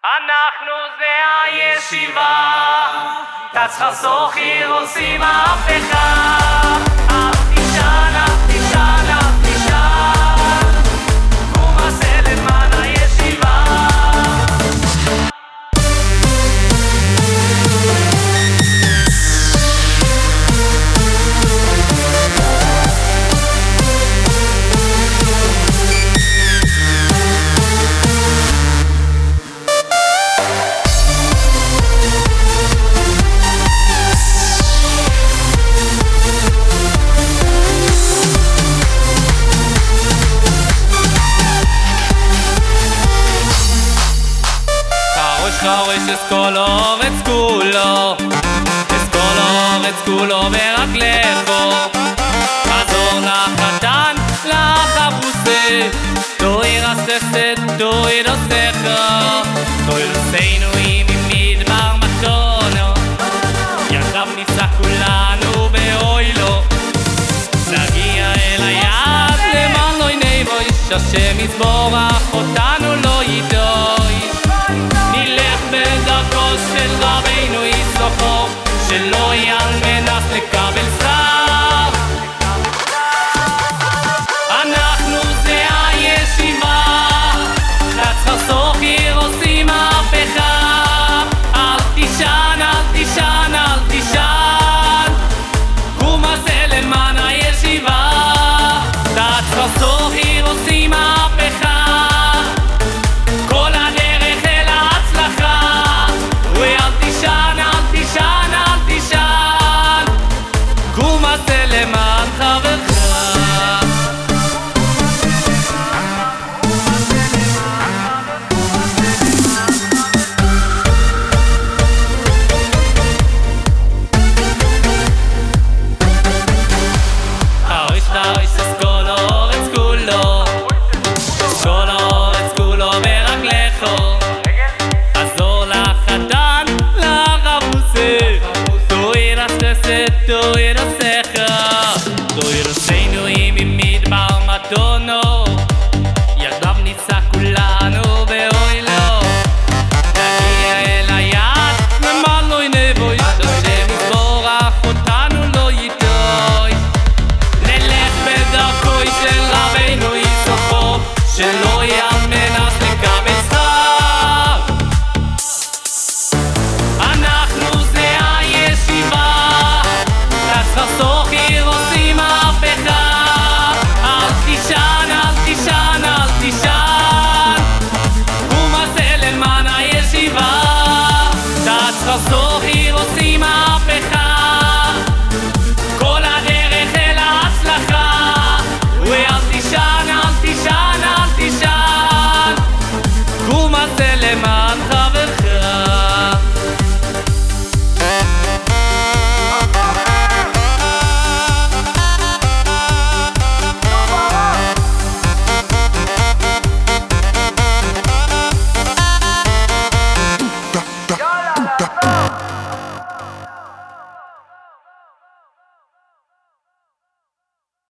אנחנו זה הישיבה, תצחר סוחיר עושים מהפכה. אף תשען, אף תשען, אף תשען, קום עשה למען הישיבה. חורש אסכולורץ כולו ורק לכו חזור לחתן, לחבוסה תוהי רססת, תוהי נוסחה תוהי נוסענו עם מדבר מתונו יחד ניסע כולנו באוי לו נגיע אל היד למען לא נבוא איש השם יזבורך